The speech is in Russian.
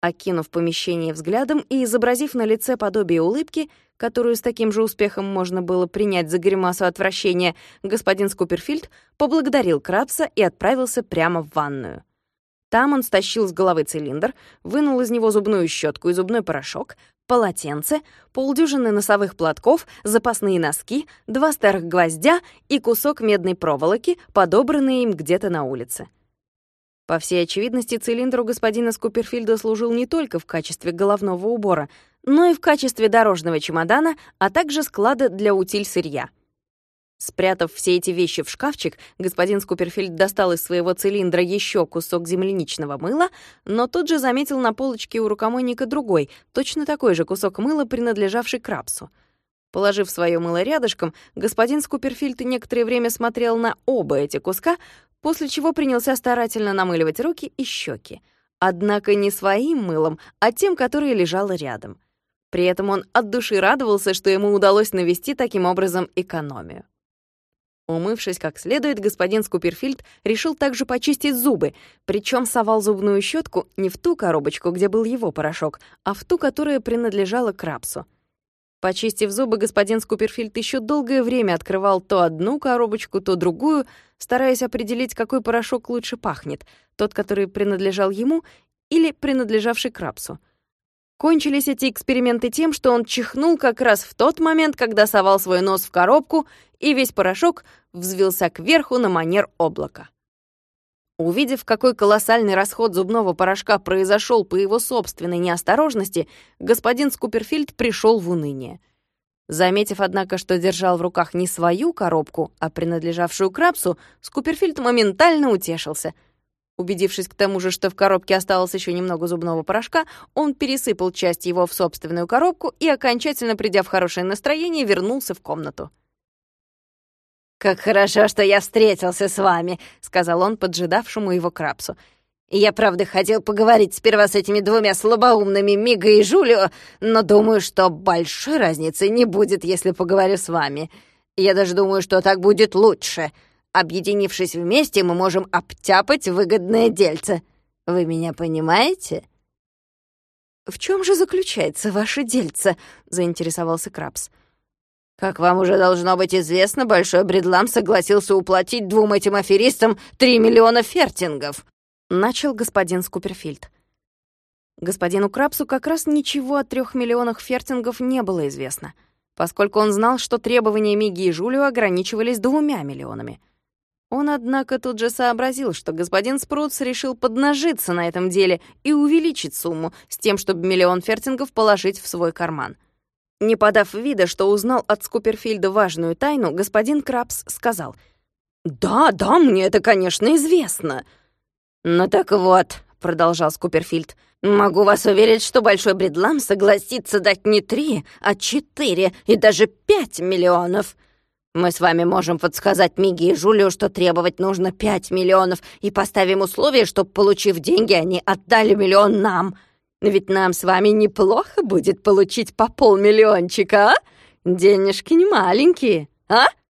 Окинув помещение взглядом и изобразив на лице подобие улыбки, которую с таким же успехом можно было принять за гримасу отвращения, господин Скуперфильд поблагодарил Крабса и отправился прямо в ванную. Там он стащил с головы цилиндр, вынул из него зубную щетку и зубной порошок, полотенце, полдюжины носовых платков, запасные носки, 2 старых гвоздя и кусок медной проволоки, подобранные им где-то на улице. По всей очевидности, цилиндр у господина Скуперфильда служил не только в качестве головного убора, но и в качестве дорожного чемодана, а также склада для утиль-сырья. Спрятав все эти вещи в шкафчик, господин Скуперфильд достал из своего цилиндра еще кусок земляничного мыла, но тут же заметил на полочке у рукомойника другой, точно такой же кусок мыла, принадлежавший Крабсу. Положив свое мыло рядышком, господин Скуперфильд некоторое время смотрел на оба эти куска, после чего принялся старательно намыливать руки и щеки. Однако не своим мылом, а тем, которое лежало рядом. При этом он от души радовался, что ему удалось навести таким образом экономию. Умывшись как следует, господин Скуперфильд решил также почистить зубы, причем совал зубную щетку не в ту коробочку, где был его порошок, а в ту, которая принадлежала Крабсу. Почистив зубы, господин Скуперфильд еще долгое время открывал то одну коробочку, то другую, стараясь определить, какой порошок лучше пахнет, тот, который принадлежал ему или принадлежавший Крабсу. Кончились эти эксперименты тем, что он чихнул как раз в тот момент, когда совал свой нос в коробку, и весь порошок взвился кверху на манер облака. Увидев, какой колоссальный расход зубного порошка произошел по его собственной неосторожности, господин Скуперфильд пришел в уныние. Заметив, однако, что держал в руках не свою коробку, а принадлежавшую Крабсу, Скуперфильд моментально утешился. Убедившись к тому же, что в коробке осталось еще немного зубного порошка, он пересыпал часть его в собственную коробку и, окончательно придя в хорошее настроение, вернулся в комнату. «Как хорошо, что я встретился с вами», — сказал он поджидавшему его Крабсу. «Я, правда, хотел поговорить сперва с этими двумя слабоумными Миго и Жулио, но думаю, что большой разницы не будет, если поговорю с вами. Я даже думаю, что так будет лучше. Объединившись вместе, мы можем обтяпать выгодное дельце. Вы меня понимаете?» «В чем же заключается ваше дельце?» — заинтересовался Крабс. «Как вам уже должно быть известно, Большой Бредлам согласился уплатить 2 этим аферистам 3 миллиона фертингов», — начал господин Скуперфильд. Господину Крабсу как раз ничего о 3 миллионах фертингов не было известно, поскольку он знал, что требования Миги и Жулио ограничивались 2 миллионами. Он, однако, тут же сообразил, что господин Спрутс решил поднажиться на этом деле и увеличить сумму с тем, чтобы 1 миллион фертингов положить в свой карман. Не подав вида, что узнал от Скуперфильда важную тайну, господин Крабс сказал: «Да, мне это, конечно, известно». «Ну так вот», — продолжал Скуперфильд, «могу вас уверить, что Большой Бредлам согласится дать не 3, а 4 и даже 5 миллионов. Мы с вами можем подсказать Миге и Жулио, что требовать нужно 5 миллионов, и поставим условие, чтобы, получив деньги, они отдали 1 миллион нам. Ведь нам с вами неплохо будет получить по 500 000, а? Денежки не маленькие, а?»